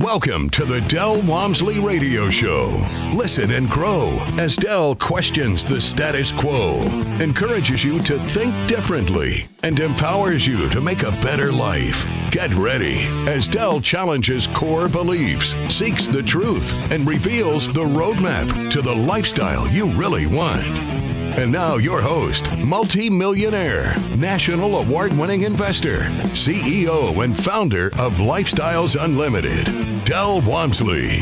Welcome to the Del Walmsley Radio Show. Listen and grow as Del questions the status quo, encourages you to think differently, and empowers you to make a better life. Get ready as Del challenges core beliefs, seeks the truth, and reveals the roadmap to the lifestyle you really want. And now your host, multi-millionaire, national award-winning investor, CEO and founder of Lifestyles Unlimited, Del Walmsley.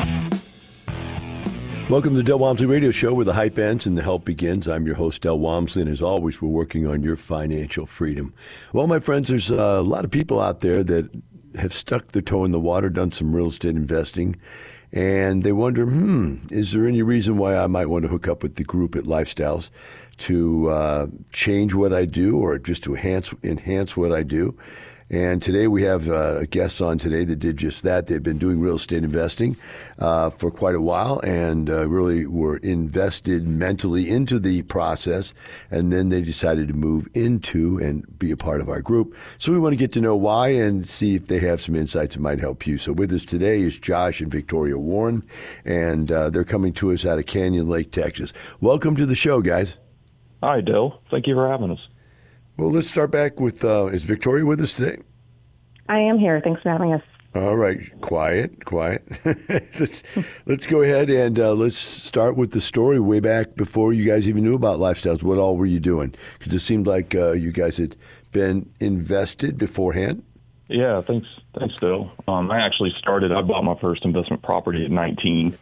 Welcome to the Del Walmsley Radio Show, where the hype ends and the help begins. I'm your host, Del Walmsley, and as always, we're working on your financial freedom. Well, my friends, there's a lot of people out there that have stuck their toe in the water, done some real estate investing, and they wonder, is there any reason why I might want to hook up with the group at Lifestyles to change what I do or just to enhance what I do? And today we have a guest on today that did just that. They've been doing real estate investing for quite a while and really were invested mentally into the process. And then they decided to move into and be a part of our group. So we want to get to know why and see if they have some insights that might help you. So with us today is Josh and Victoria Warren, and they're coming to us out of Canyon Lake, Texas. Welcome to the show, guys. Hi, Del. Thank you for having us. Well, let's start back with, is Victoria with us today? I am here. Thanks for having us. All right. Quiet. let's go ahead and let's start with the story way back before you guys even knew about Lifestyles. What all were you doing? Because it seemed like you guys had been invested beforehand. Yeah, thanks, Del. I bought my first investment property at 19,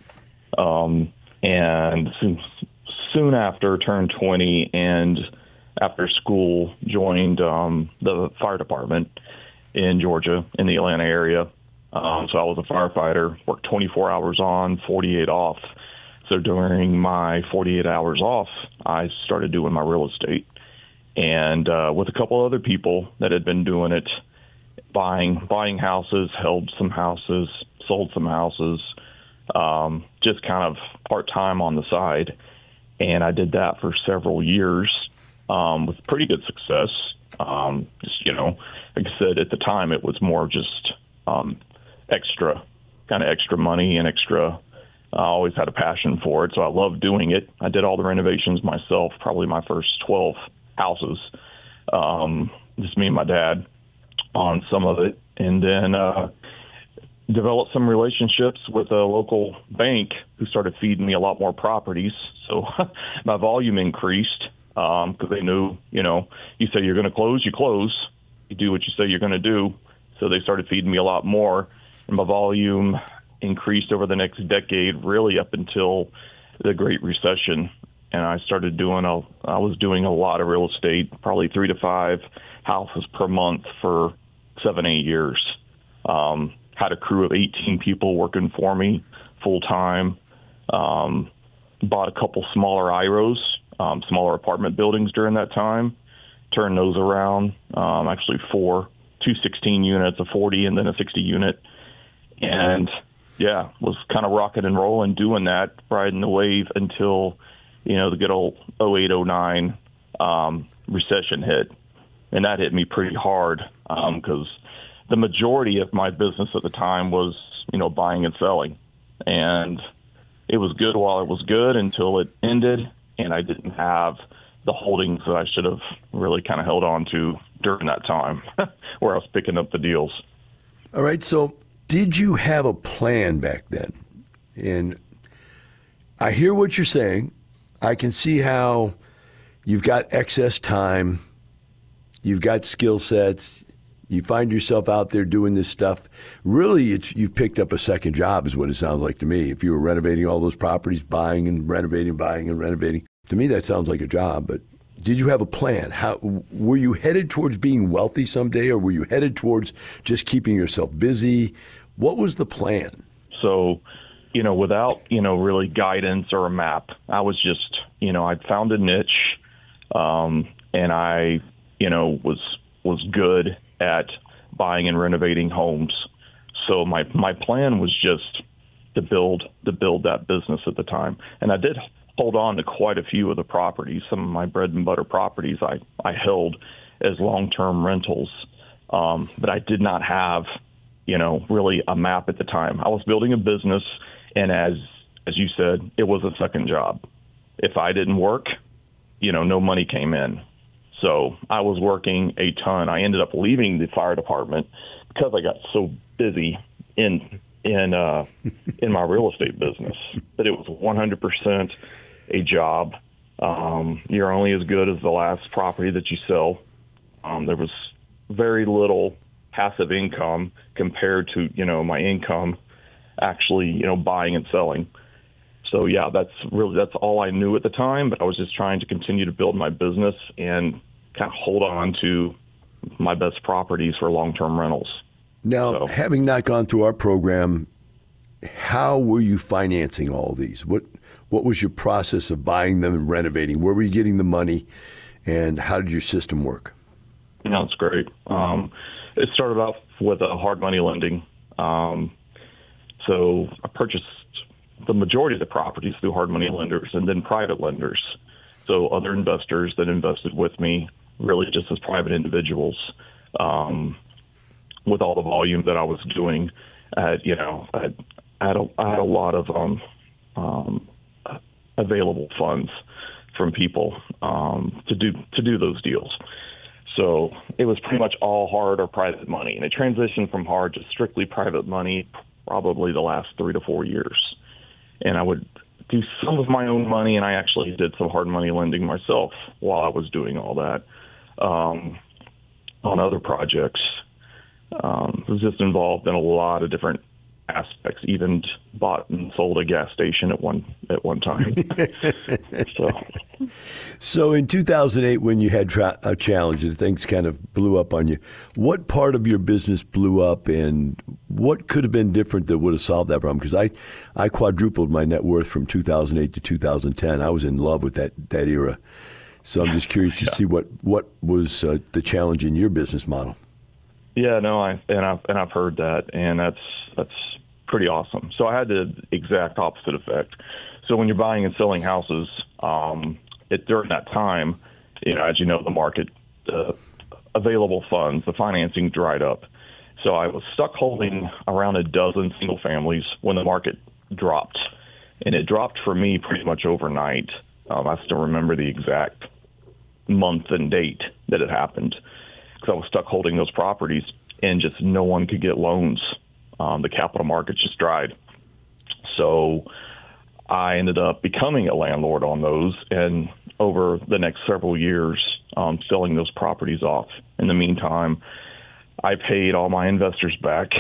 and soon after turned 20 and after school, joined the fire department in Georgia, in the Atlanta area. So I was a firefighter, worked 24 hours on, 48 off. So during my 48 hours off, I started doing my real estate. And with a couple other people that had been doing it, buying houses, held some houses, sold some houses, just kind of part-time on the side. And I did that for several years. With pretty good success. Like I said, at the time, it was more just extra money and extra. I always had a passion for it, so I loved doing it. I did all the renovations myself, probably my first 12 houses, just me and my dad on some of it. And then developed some relationships with a local bank who started feeding me a lot more properties. So my volume increased. Because they knew, you say you're going to close, you close. You do what you say you're going to do. So they started feeding me a lot more. And my volume increased over the next decade, really up until the Great Recession. And I was doing a lot of real estate, probably 3 to 5 houses per month for 7-8 years. Had a crew of 18 people working for me full time. Bought a couple smaller IROs. Smaller apartment buildings during that time, turned those around, actually 2 16 units, a 40 and then a 60 unit. And was kind of rocking and rolling doing that, riding the wave until, the good old 08, 09 recession hit. And that hit me pretty hard because the majority of my business at the time was, buying and selling. And it was good while it was good until it ended. And I didn't have the holdings that I should have really kind of held on to during that time where I was picking up the deals. All right. So did you have a plan back then? And I hear what you're saying. I can see how you've got excess time. You've got skill sets. You find yourself out there doing this stuff. Really, you've picked up a second job is what it sounds like to me. If you were renovating all those properties, buying and renovating, to me that sounds like a job. But did you have a plan? How were you headed towards being wealthy someday, or were you headed towards just keeping yourself busy? What was the plan? So, without, really guidance or a map, I was just, I'd found a niche, and I, was good at buying and renovating homes. So my plan was just to build that business at the time. And I did hold on to quite a few of the properties. Some of my bread and butter properties I held as long-term rentals. But I did not have, really a map at the time. I was building a business, and as you said, it was a second job. If I didn't work, no money came in. So I was working a ton. I ended up leaving the fire department because I got so busy in my real estate business that it was 100% a job. You're only as good as the last property that you sell. There was very little passive income compared to, my income actually, buying and selling. So yeah, that's all I knew at the time, but I was just trying to continue to build my business and kind of hold on to my best properties for long-term rentals. Now, having not gone through our program, how were you financing all these? What was your process of buying them and renovating? Where were you getting the money, and how did your system work? That's great. It started off with a hard money lending. So I purchased the majority of the properties through hard money lenders and then private lenders. So other investors that invested with me, really just as private individuals, with all the volume that I was doing. I had a lot of available funds from people to do those deals. So it was pretty much all hard or private money, and it transitioned from hard to strictly private money probably the last 3 to 4 years. And I would do some of my own money, and I actually did some hard money lending myself while I was doing all that on other projects. I was just involved in a lot of different aspects, even bought and sold a gas station at one time. So in 2008, when you had a challenge and things kind of blew up on you, what part of your business blew up, and what could have been different that would have solved that problem? Because I quadrupled my net worth from 2008 to 2010. I was in love with that era. So I'm just curious to see what was the challenge in your business model. Yeah, no, I've heard that, and that's pretty awesome. So I had the exact opposite effect. So when you're buying and selling houses, during that time, as you know, the market, available funds, the financing dried up. So I was stuck holding around a dozen single families when the market dropped, and it dropped for me pretty much overnight. I still remember the exact month and date that it happened, because I was stuck holding those properties and just no one could get loans. The capital markets just dried. So I ended up becoming a landlord on those, and over the next several years, selling those properties off. In the meantime, I paid all my investors back,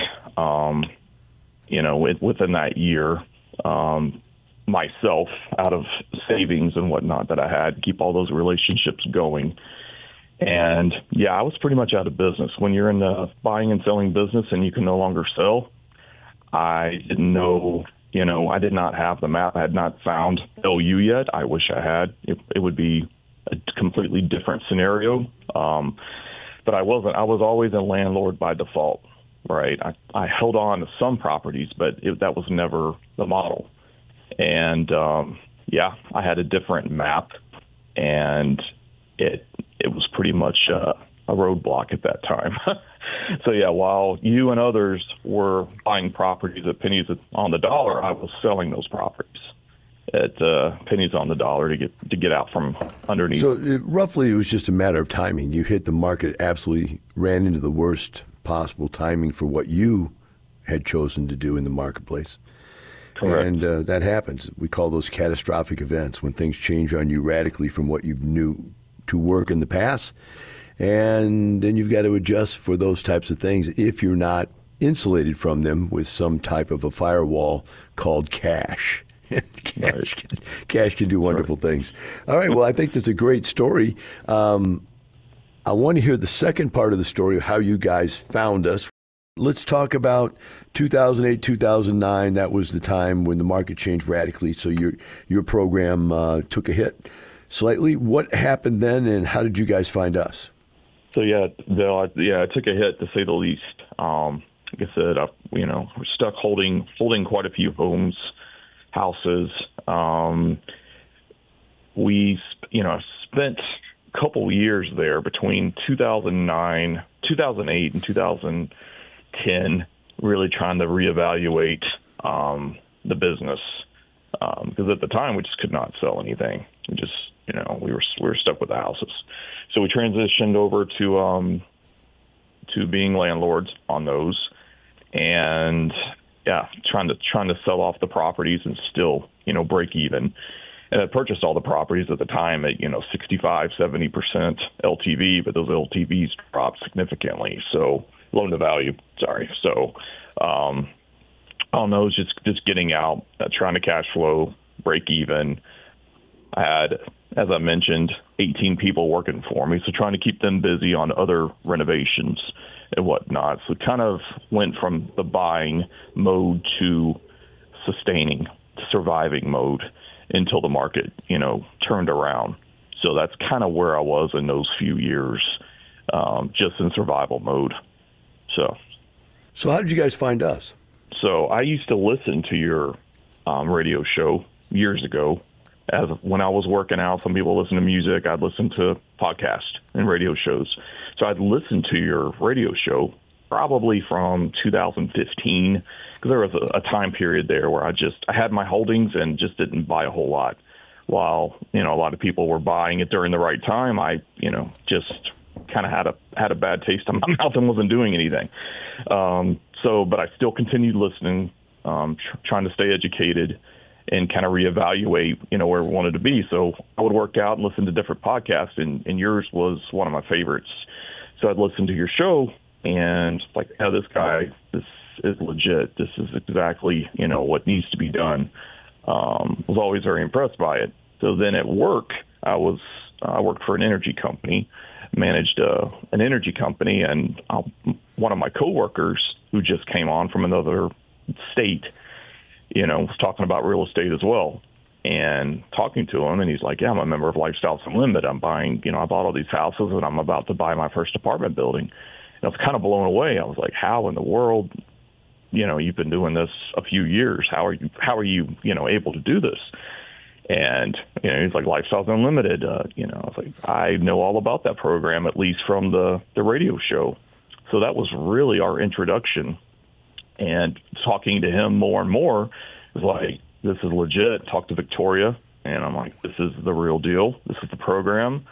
within that year, myself, out of savings and whatnot that I had to keep all those relationships going. And yeah, I was pretty much out of business. When you're in the buying and selling business and you can no longer sell, I didn't know, I did not have the map. I had not found LU yet. I wish I had. It would be a completely different scenario. But I wasn't. I was always a landlord by default, right? I held on to some properties, but that was never the model. And I had a different map, and it was pretty much a roadblock at that time. So yeah, while you and others were buying properties at pennies on the dollar, I was selling those properties at pennies on the dollar to get out from underneath. So roughly, it was just a matter of timing. You hit the market, absolutely ran into the worst possible timing for what you had chosen to do in the marketplace. Correct. And that happens. We call those catastrophic events, when things change on you radically from what you knew to work in the past. And then you've got to adjust for those types of things if you're not insulated from them with some type of a firewall called cash. Cash can do wonderful things. All right, well, I think that's a great story. I want to hear the second part of the story of how you guys found us. Let's talk about 2008, 2009. That was the time when the market changed radically, so your program took a hit slightly. What happened then, and how did you guys find us? So Bill, I took a hit, to say the least. Like I said, we're stuck holding quite a few houses. We spent a couple years there between 2008 and 2010, really trying to reevaluate the business because at the time we just could not sell anything. We just, we were stuck with the houses. So we transitioned over to being landlords on those, and trying to sell off the properties and still, break even. And I purchased all the properties at the time at, 65, 70% LTV, but those LTVs dropped significantly. So loan to value, sorry. So, I don't know, it was just getting out, trying to cash flow, break even. I had, as I mentioned, 18 people working for me, so trying to keep them busy on other renovations and whatnot. So kind of went from the buying mode to sustaining, surviving mode until the market, turned around. So that's kind of where I was in those few years, just in survival mode. So how did you guys find us? So I used to listen to your radio show years ago. As when I was working out, some people listen to music. I'd listen to podcasts and radio shows. So I'd listen to your radio show probably from 2015, because there was a time period there where I had my holdings and just didn't buy a whole lot. While, a lot of people were buying it during the right time, I, just kind of had a bad taste in my mouth and wasn't doing anything. But I still continued listening, trying to stay educated and kind of reevaluate, where we wanted to be. So I would work out and listen to different podcasts, and yours was one of my favorites. So I'd listen to your show and like, this guy, this is legit. This is exactly, what needs to be done. Was always very impressed by it. So then at work, I worked for an energy company, managed an energy company, and one of my coworkers who just came on from another state, was talking about real estate as well, and talking to him, and he's like, yeah, I'm a member of Lifestyles Unlimited. I'm buying, I bought all these houses, and I'm about to buy my first apartment building. And I was kind of blown away. I was like, how in the world, you've been doing this a few years. How are you, able to do this? And, he's like, Lifestyles Unlimited. I was like, I know all about that program, at least from the radio show. So that was really our introduction. And talking to him more and more was like, this is legit. Talk to Victoria. And I'm like, this is the real deal. This is the program.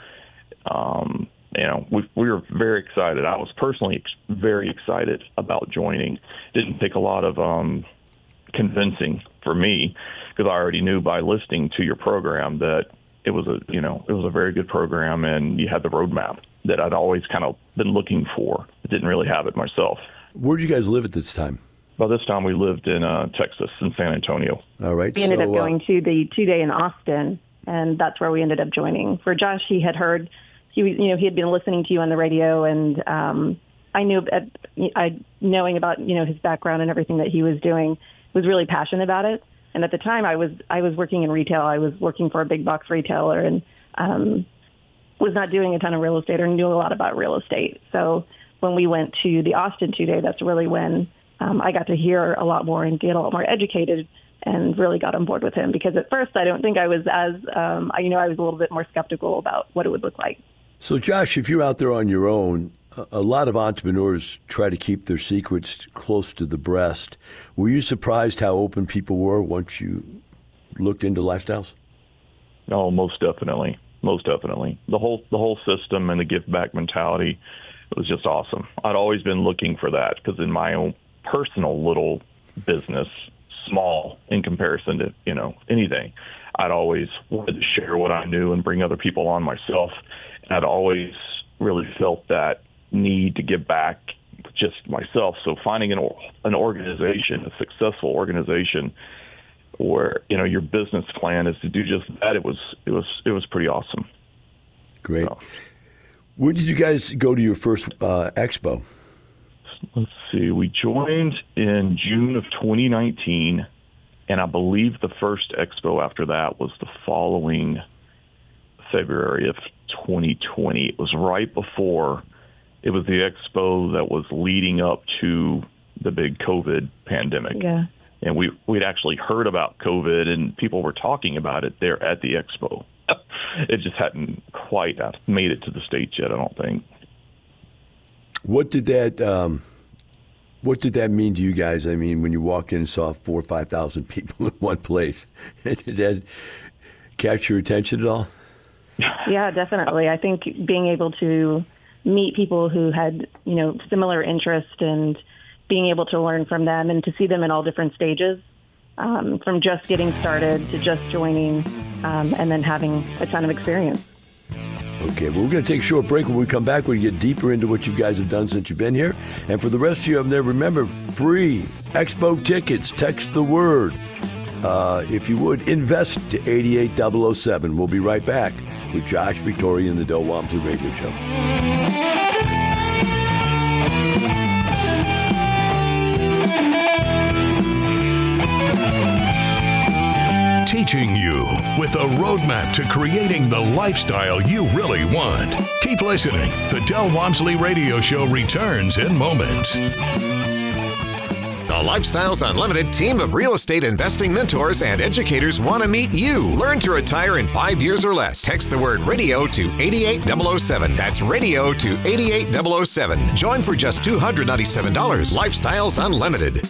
We were very excited. I was personally very excited about joining. Didn't take a lot of convincing for me, because I already knew by listening to your program that it was a very good program, and you had the roadmap that I'd always kind of been looking for. I didn't really have it myself. Where did you guys live at this time? By this time, we lived in Texas, in San Antonio. All right. We ended up going to the 2-day in Austin, and that's where we ended up joining. For Josh, he had heard, he had been listening to you on the radio, and I knew, knowing about, his background and everything that he was doing, was really passionate about it. And at the time, I was working in retail. I was working for a big box retailer, and was not doing a ton of real estate or knew a lot about real estate. So when we went to the Austin 2-day, that's really when I got to hear a lot more and get a lot more educated, and really got on board with him, because at first I don't think I was as, I was a little bit more skeptical about what it would look like. So Josh, if you're out there on your own, a lot of entrepreneurs try to keep their secrets close to the breast. Were you surprised how open people were once you looked into Lifestyles? Oh, most definitely. Most definitely. The whole system and the give back mentality was just awesome. I'd always been looking for that, because in my own personal little business, small in comparison to, anything, I'd always wanted to share what I knew and bring other people on myself. And I'd always really felt that need to give back just myself. So finding an organization, a successful organization, where, your business plan is to do just that, it was pretty awesome. Great. So, where did you guys go to your first expo? Let's see. We joined in June of 2019, and I believe the first expo after that was the following February of 2020. It was right before. It was the expo that was leading up to the big COVID pandemic. Yeah. And we'd actually heard about COVID, and people were talking about it there at the expo. It just hadn't quite made it to the States yet, I don't think. What did that What did that mean to you guys? I mean, when you walked in and saw 4,000 or 5,000 people in one place, did that catch your attention at all? Yeah, definitely. I think being able to meet people who had, similar interests and being able to learn from them and to see them in all different stages, from just getting started to just joining, and then having a ton of experience. Okay, well, we're going to take a short break. When we come back, we're going to get deeper into what you guys have done since you've been here. And for the rest of you up there, remember, free Expo tickets. Text the word, if you would, invest to 88007. We'll be right back with Josh, Victoria, and the Del Walmsley Radio Show. Teaching you with a roadmap to creating the lifestyle you really want. Keep listening. The Del Walmsley Radio Show returns in moments. The Lifestyles Unlimited team of real estate investing mentors and educators want to meet you. Learn to retire in 5 years or less. Text the word radio to 88007. That's radio to 88007. Join for just $297. Lifestyles Unlimited.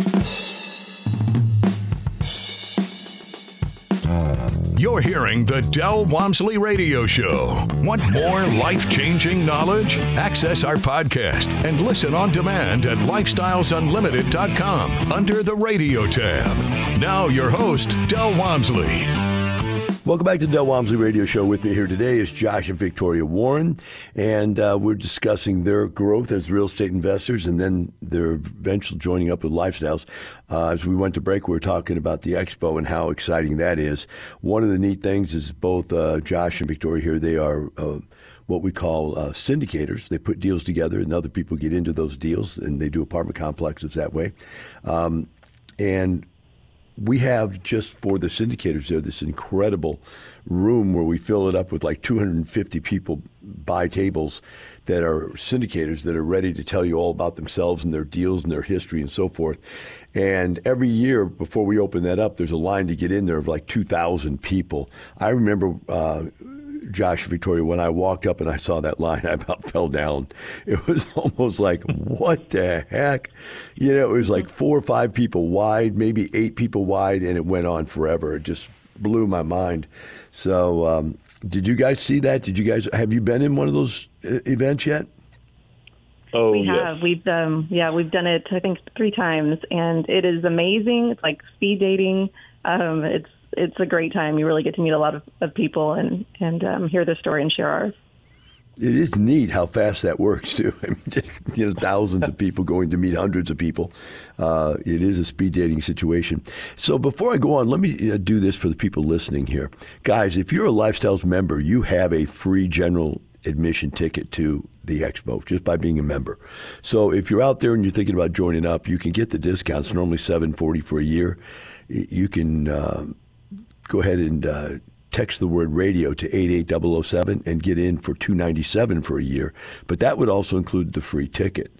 You're hearing the Del Walmsley Radio Show. Want more life-changing knowledge? Access our podcast and listen on demand at lifestylesunlimited.com under the radio tab. Now your host, Del Walmsley. Welcome back to the Del Walmsley Radio Show. With me here today is Josh and Victoria Warren, and we're discussing their growth as real estate investors and then their eventual joining up with Lifestyles. As we went to break, we were talking about the expo and how exciting that is. One of the neat things is both Josh and Victoria here, they are what we call syndicators. They put deals together and other people get into those deals, and they do apartment complexes that way. And we have, just for the syndicators there, this incredible room where we fill it up with like 250 people by tables that are syndicators that are ready to tell you all about themselves and their deals and their history and so forth. And every year before we open that up, there's a line to get in there of like 2,000 people. I remember, Josh and Victoria, when I walked up and I saw that line, I about fell down. It was almost like, what the heck? It was like 4 or 5 people wide, maybe 8 people wide, and it went on forever. It just blew my mind. So did you guys see that? Have you been in one of those events yet? Oh, we yes. have. We've done it, I think, 3 times, and it is amazing. It's like speed dating. It's a great time. You really get to meet a lot of people and hear their story and share ours. It is neat how fast that works, too. I mean, just thousands of people going to meet hundreds of people. It is a speed dating situation. So before I go on, let me do this for the people listening here. Guys, if you're a Lifestyles member, you have a free general admission ticket to the expo just by being a member. So if you're out there and you're thinking about joining up, you can get the discounts, normally $740 for a year. You can go ahead and text the word radio to 88007 and get in for $297 for a year. But that would also include the free ticket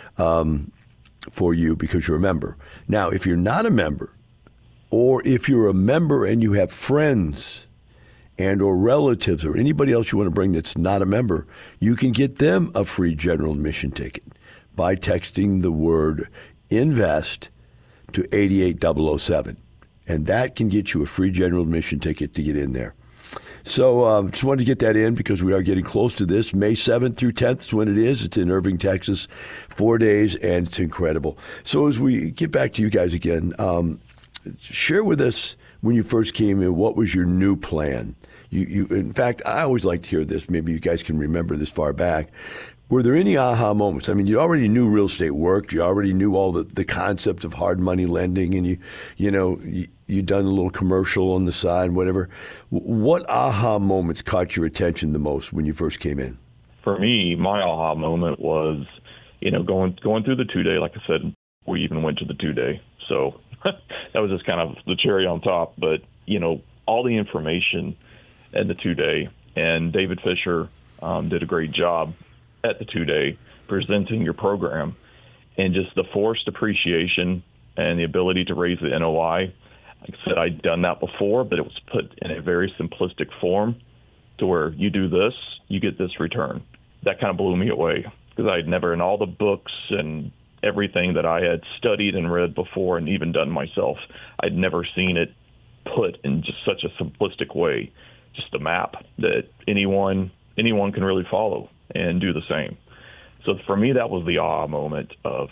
for you because you're a member. Now, if you're not a member, or if you're a member and you have friends and or relatives or anybody else you want to bring that's not a member, you can get them a free general admission ticket by texting the word invest to 88007. And that can get you a free general admission ticket to get in there. So just wanted to get that in because we are getting close to this. May 7th through 10th is when it is. It's in Irving, Texas, 4 days, and it's incredible. So as we get back to you guys again, share with us when you first came in, what was your new plan? You in fact, I always like to hear this. Maybe you guys can remember this far back. Were there any aha moments? I mean, you already knew real estate worked. You already knew all the concept of hard money lending, and you'd done a little commercial on the side, whatever. What aha moments caught your attention the most when you first came in? For me, my aha moment was, going through the 2-day. Like I said, we even went to the 2-day. So that was just kind of the cherry on top. But, all the information in the 2-day, and David Fisher did a great job at the 2-day presenting your program, and just the forced appreciation and the ability to raise the NOI. Like I said, I'd done that before, but it was put in a very simplistic form to where you do this, you get this return. That kind of blew me away because I'd never, in all the books and everything that I had studied and read before and even done myself. I'd never seen it put in just such a simplistic way, just a map that anyone can really follow and do the same. So for me, that was the aha moment of,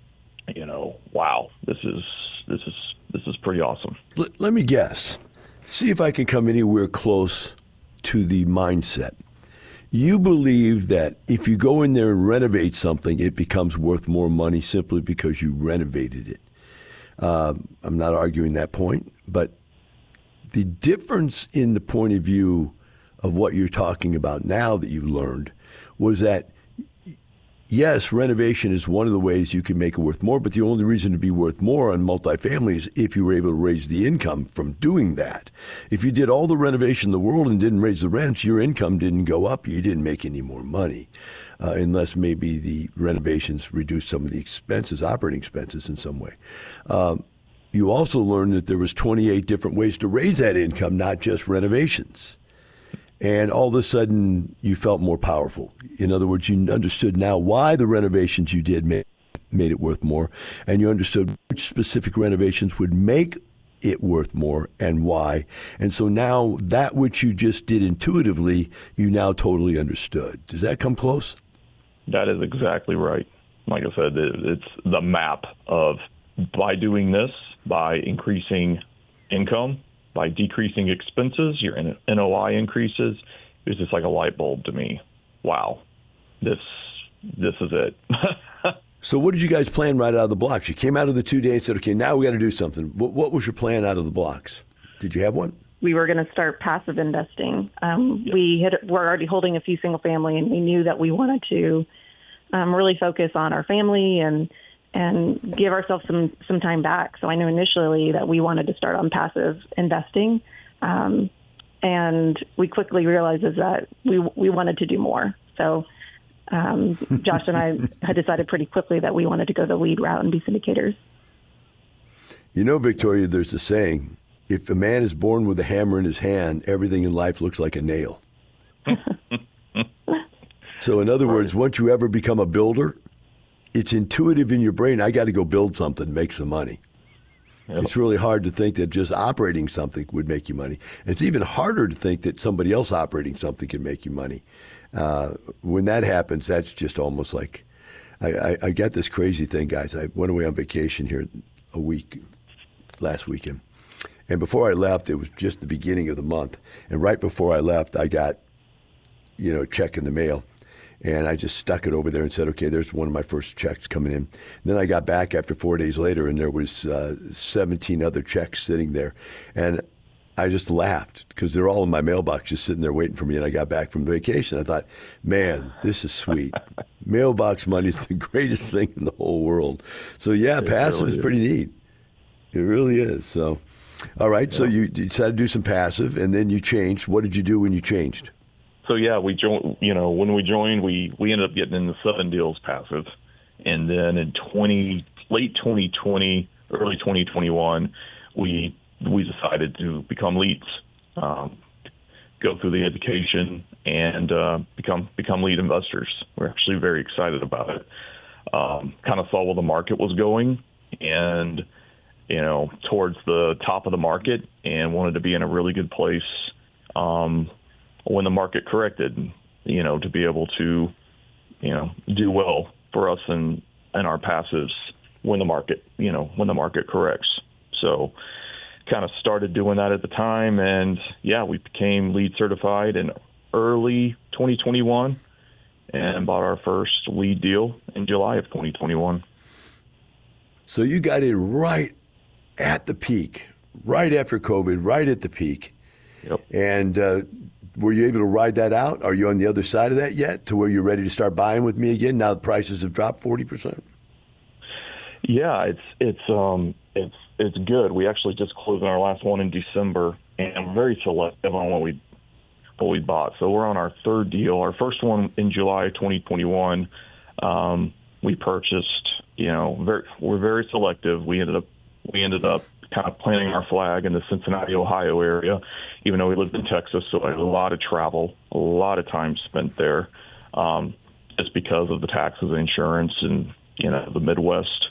wow, this is pretty awesome. Let me guess. See if I can come anywhere close to the mindset. You believe that if you go in there and renovate something, it becomes worth more money simply because you renovated it. I'm not arguing that point, but the difference in the point of view of what you're talking about now that you learned was that, yes, renovation is one of the ways you can make it worth more, but the only reason to be worth more on multifamily is if you were able to raise the income from doing that. If you did all the renovation in the world and didn't raise the rents, your income didn't go up. You didn't make any more money, unless maybe the renovations reduced some of the expenses, operating expenses in some way. You also learned that there was 28 different ways to raise that income, not just renovations. And all of a sudden, you felt more powerful. In other words, you understood now why the renovations you did made it worth more, and you understood which specific renovations would make it worth more and why. And so now that which you just did intuitively, you now totally understood. Does that come close? That is exactly right. Like I said, it's the map of, by doing this, by increasing income, by decreasing expenses, your NOI increases. It was just like a light bulb to me. Wow, this is it. So what did you guys plan right out of the blocks? You came out of the 2 days and said, okay, now we got to do something. What was your plan out of the blocks? Did you have one? We were going to start passive we're already holding a few single family, and we knew that we wanted to really focus on our family and give ourselves some time back. So I knew initially that we wanted to start on passive investing. And we quickly realized that we wanted to do more. So Josh and I had decided pretty quickly that we wanted to go the lead route and be syndicators. You know, Victoria, there's a saying, if a man is born with a hammer in his hand, everything in life looks like a nail. So in other words, once you ever become a builder, it's intuitive in your brain, I got to go build something, make some money. Yep. It's really hard to think that just operating something would make you money. And it's even harder to think that somebody else operating something can make you money. When that happens, that's just almost like, I got this crazy thing, guys. I went away on vacation here last weekend. And before I left, it was just the beginning of the month. And right before I left, I got, a check in the mail. And I just stuck it over there and said, okay, there's one of my first checks coming in. And then I got back after 4 days later, and there was 17 other checks sitting there. And I just laughed because they're all in my mailbox just sitting there waiting for me. And I got back from vacation. I thought, man, this is sweet. Mailbox money is the greatest thing in the whole world. So, yeah, passive is pretty neat. It really is. So, all right, so you decided to do some passive, and then you changed. What did you do when you changed? So yeah, we joined. When we joined, we ended up getting into 7 deals passive, and then in late 2020, early 2021, we decided to become leads, go through the education, and become lead investors. We're actually very excited about it. Kind of saw where the market was going, and towards the top of the market, and wanted to be in a really good place. When the market corrected, to be able to, do well for us and our passives when the market corrects. So kind of started doing that at the time. And yeah, we became LEED certified in early 2021 and bought our first LEED deal in July of 2021. So you got in right at the peak, right after COVID, right at the peak. Yep. And, were you able to ride that out? Are you on the other side of that yet, to where you're ready to start buying with me again now the prices have dropped 40%? Yeah, it's good. We actually just closed on our last one in December, and I'm very selective on what we bought. So we're on our third deal. Our first one in July 2021, we purchased. We're very selective. We ended up kind of planting our flag in the Cincinnati, Ohio area, even though we lived in Texas. So I had a lot of travel, a lot of time spent there, just because of the taxes, insurance, and the Midwest,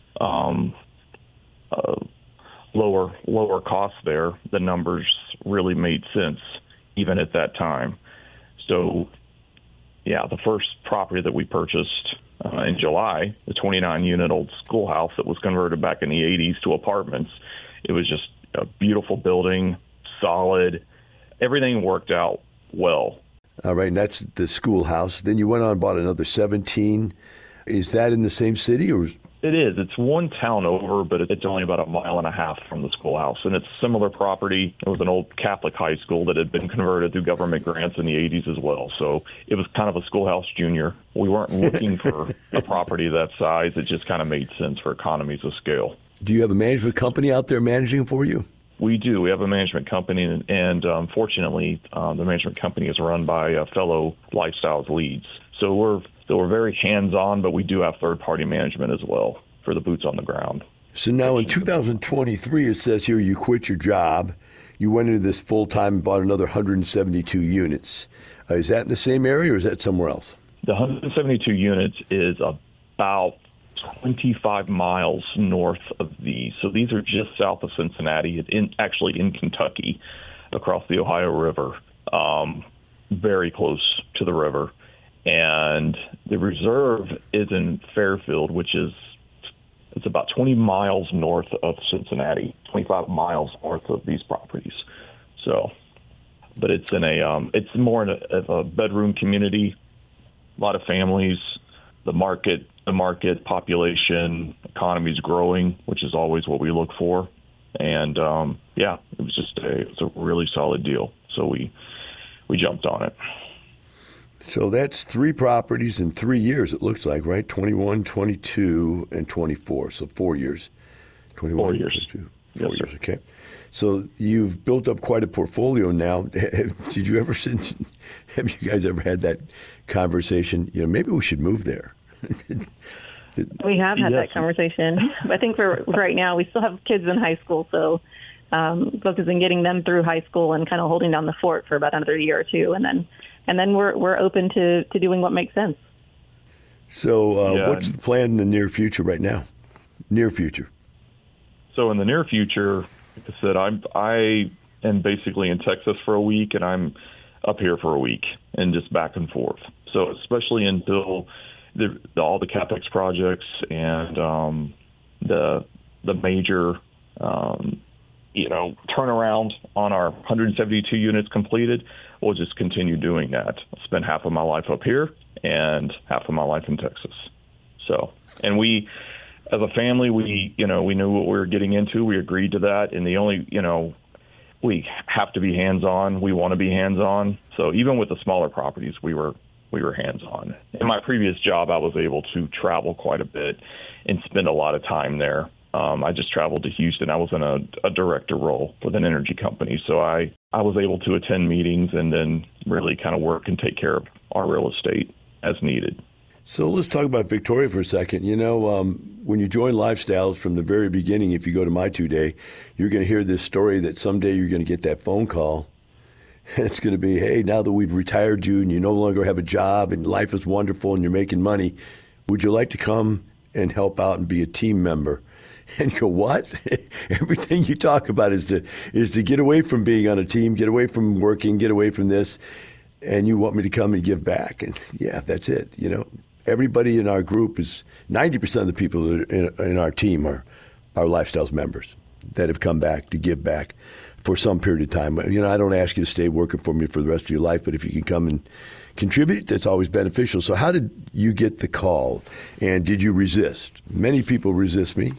lower cost there, the numbers really made sense even at that time. So, yeah, the first property that we purchased in July, the 29-unit old schoolhouse that was converted back in the 80s to apartments, it was just a beautiful building, solid. Everything worked out well. All right, and that's the schoolhouse. Then you went on and bought another 17. Is that in the same city, or? It is. It's one town over, but it's only about a mile and a half from the schoolhouse. And it's similar property. It was an old Catholic high school that had been converted through government grants in the 80s as well. So it was kind of a schoolhouse junior. We weren't looking for a property that size. It just kind of made sense for economies of scale. Do you have a management company out there managing for you? We do. We have a management company, and fortunately, the management company is run by fellow Lifestyles leads. So we're very hands-on, but we do have third-party management as well for the boots on the ground. So now in 2023, it says here you quit your job. You went into this full-time and bought another 172 units. Is that in the same area, or is that somewhere else? The 172 units is about 25 miles north of these. So these are just south of Cincinnati, actually in Kentucky, across the Ohio River, very close to the river. And the reserve is in Fairfield, it's about 20 miles north of Cincinnati, 25 miles north of these properties. So, but it's it's more of a bedroom community, a lot of families. The market population, economy is growing, which is always what we look for. And it was a really solid deal. So we jumped on it. So that's 3 properties in 3 years, it looks like, right? 21, 22, and 24. So 4 years. 21, 4 years. 22, Yes, 4 years, sir. okay. So you've built up quite a portfolio now. Did you ever, have you guys ever had that conversation? Maybe we should move there. We have had that conversation. I think for right now, we still have kids in high school, so focus on getting them through high school and kind of holding down the fort for about another year or two, and then we're open to doing what makes sense. So what's the plan in the near future right now? Near future. So in the near future, like I said, I am basically in Texas for a week, and I'm up here for a week, and just back and forth. So especially until all the CapEx projects and the major turnaround on our 172 units completed, we'll just continue doing that. I'll spend half of my life up here and half of my life in Texas. So, and we, as a family, we knew what we were getting into. We agreed to that. And the only, we have to be hands-on. We want to be hands-on. So even with the smaller properties, we were hands-on. In my previous job, I was able to travel quite a bit and spend a lot of time there. I just traveled to Houston. I was in a director role with an energy company. So I was able to attend meetings and then really kind of work and take care of our real estate as needed. So let's talk about Victoria for a second. When you join Lifestyles from the very beginning, if you go to My 2 Day, you're going to hear this story that someday you're going to get that phone call. It's going to be, hey, now that we've retired you and you no longer have a job and life is wonderful and you're making money, would you like to come and help out and be a team member? And you go, what? Everything you talk about is to get away from being on a team, get away from working, get away from this, and you want me to come and give back. And yeah, that's it. Everybody in our group is 90% of the people that are in our team are Lifestyles members that have come back to give back for some period of time. I don't ask you to stay working for me for the rest of your life, but if you can come and contribute, that's always beneficial. So how did you get the call, and did you resist? Many people resist me.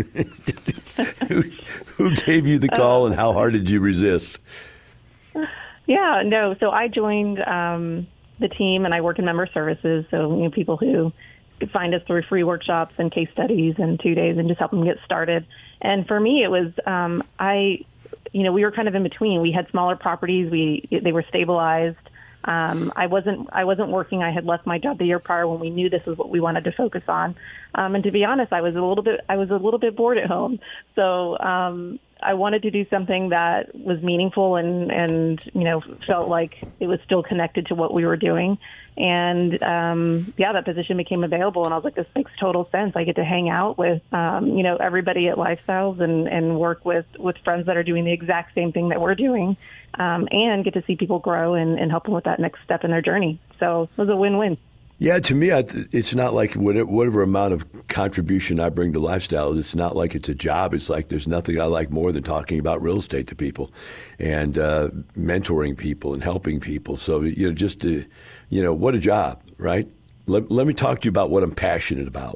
Who gave you the call, and how hard did you resist? Yeah, no. So I joined the team, and I work in member services. So people who find us through free workshops and case studies and 2 days, and just help them get started. And for me, it was we were kind of in between. We had smaller properties. They were stabilized. I wasn't working. I had left my job the year prior when we knew this is what we wanted to focus on. And to be honest, I was a little bit bored at home. So I wanted to do something that was meaningful and felt like it was still connected to what we were doing. And that position became available, and I was like, this makes total sense. I get to hang out with everybody at Lifestyles and work with friends that are doing the exact same thing that we're doing, and get to see people grow and help them with that next step in their journey. So it was a win-win. Yeah, to me, it's not like whatever amount of contribution I bring to Lifestyles, it's not like it's a job. It's like there's nothing I like more than talking about real estate to people and mentoring people and helping people. So, what a job, right? Let me talk to you about what I'm passionate about.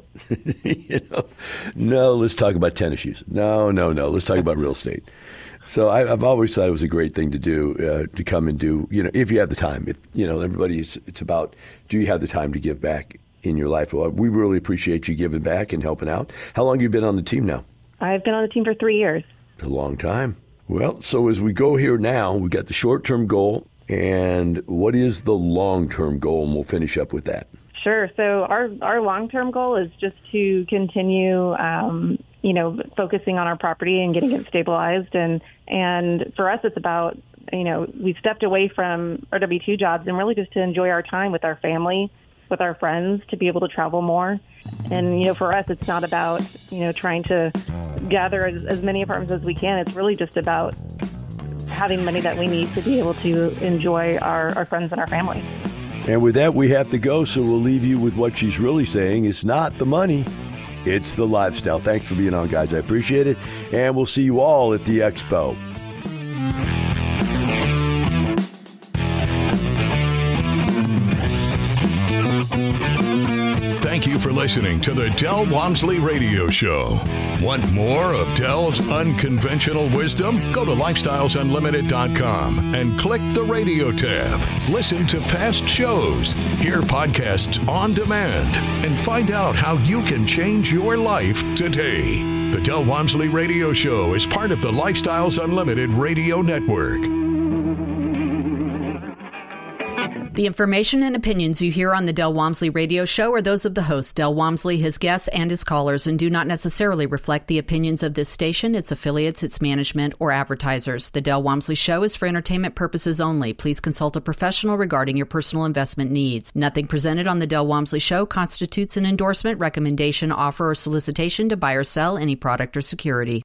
No, let's talk about tennis shoes. No, let's talk about real estate. So I've always thought it was a great thing to do, to come and do, if you have the time. If, it's about, do you have the time to give back in your life? Well, we really appreciate you giving back and helping out. How long have you been on the team now? I've been on the team for 3 years. A long time. Well, so as we go here now, we got the short-term goal, and what is the long-term goal? And we'll finish up with that. Sure. So our long-term goal is just to continue focusing on our property and getting it stabilized. And for us, it's about, we've stepped away from our W-2 jobs and really just to enjoy our time with our family, with our friends, to be able to travel more. And, for us, it's not about, trying to gather as many apartments as we can. It's really just about having money that we need to be able to enjoy our friends and our family. And with that, we have to go. So we'll leave you with what she's really saying. It's not the money. It's the lifestyle. Thanks for being on, guys. I appreciate it. And we'll see you all at the Expo. Thank you for listening to the Del Walmsley Radio Show. Want more of Del's unconventional wisdom? Go to lifestylesunlimited.com and click the radio tab. Listen to past shows, hear podcasts on demand, and find out how you can change your life today. The Del Walmsley Radio Show is part of the Lifestyles Unlimited Radio Network. The information and opinions you hear on the Del Walmsley Radio Show are those of the host, Del Walmsley, his guests, and his callers, and do not necessarily reflect the opinions of this station, its affiliates, its management, or advertisers. The Del Walmsley Show is for entertainment purposes only. Please consult a professional regarding your personal investment needs. Nothing presented on the Del Walmsley Show constitutes an endorsement, recommendation, offer, or solicitation to buy or sell any product or security.